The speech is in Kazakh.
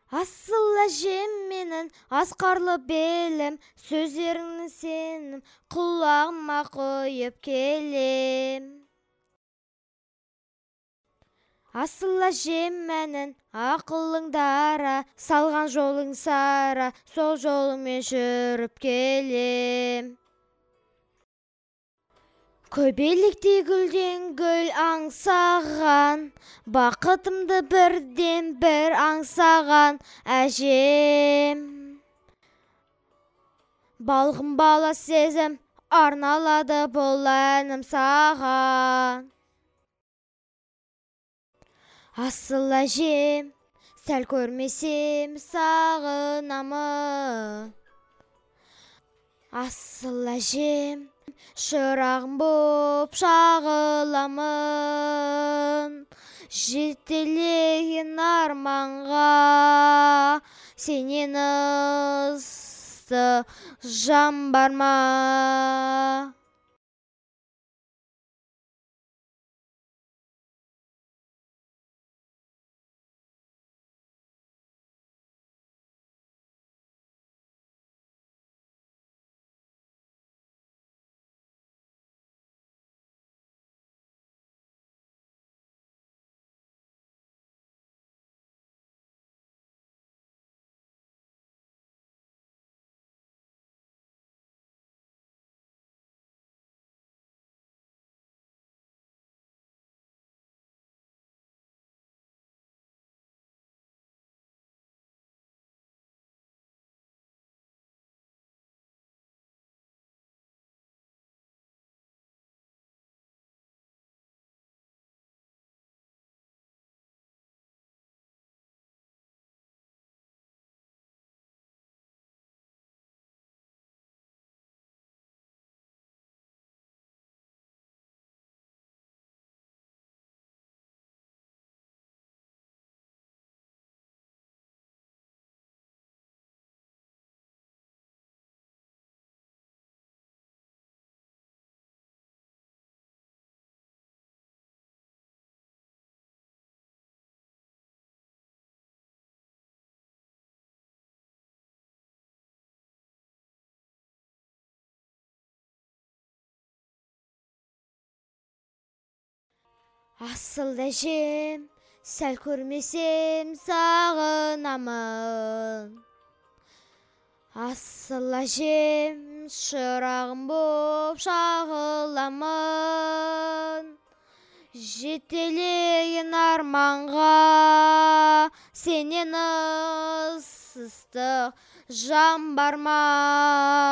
Асыл әжем менің асқарлы белім, сөздеріңнің сенім құлағыма құйып келем. Асыл әжем менің ақылың дара, салған жолың сара, сол жолыңмен жүріп келем. Көбелектей гүлден гүл аңсаған, бақытымды бірден бір аңсаған әжем. Балғын бала сезім, арналады бұл әнім саған. Асыл әжем, сәл көрмесем сағынамын. Асыл әжем, шырағым боп шағыламын. Жетелеген арманға сенен ыстық жан бар ма? Асыл әжем, сәл көрмесем сағынамын. Асыл әжем, шырағым боп шағыламын. Жетелеген арманға сенен ыстық жан бар ма?